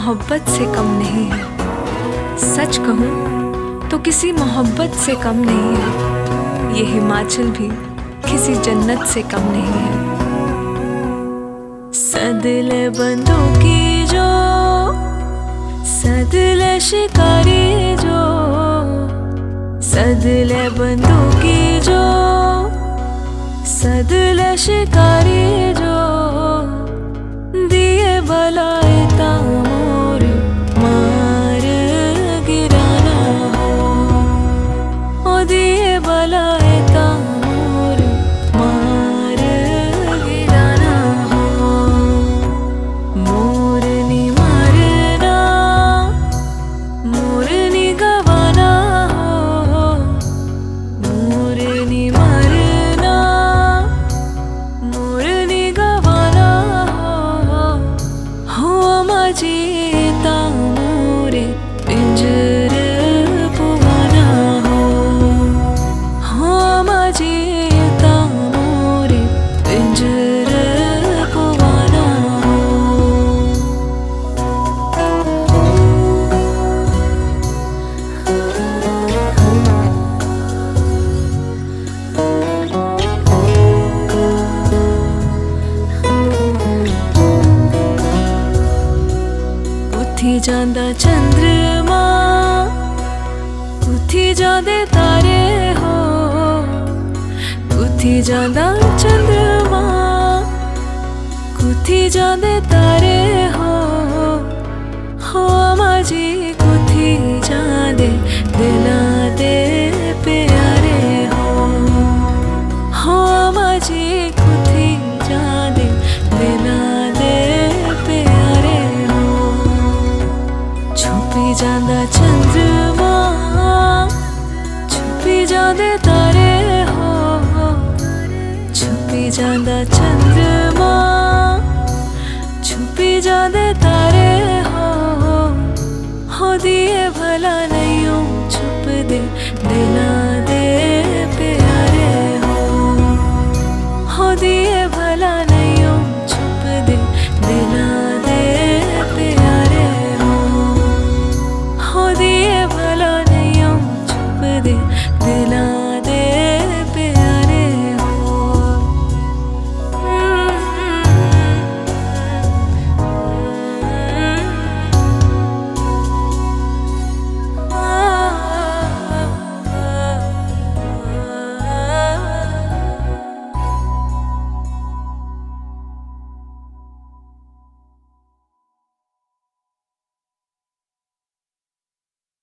मोहब्बत से कम नहीं है। सच कहूँ तो किसी मोहब्बत से कम नहीं है। ये हिमाचल भी किसी जन्नत से कम नहीं है। सदिले बंदूकी जो, सदिले शिकारी जो, सदिले बंदूकी जो, सदिले शिकारी जो, दिए बलाए तामोर मार गिराना हो, ओ दिए बलाए तामोर मार गिराना हो। मोरनी मारना, मोरनी गवाना हो, मोरनी मारना, मोरनी गवाना हो माझी तामोरे पिंजर पुवाना हो माझी तामोरे पिंजर पुवाना हो। उठी जांदा चंद्रमा, उठी जांदे तारे हो, उठी जांदा चंद्रमा, उठी जांदे तारे हो माझी कुथी जांदे दिला दे प्यारे हो माझी कुथी जांदे दिला दे प्यारे हो। छुपी जांदा चंद्रमा, छुपी जांदे तारे हो, छुपी जांदा चंद्रमा, छुपी जांदे तारे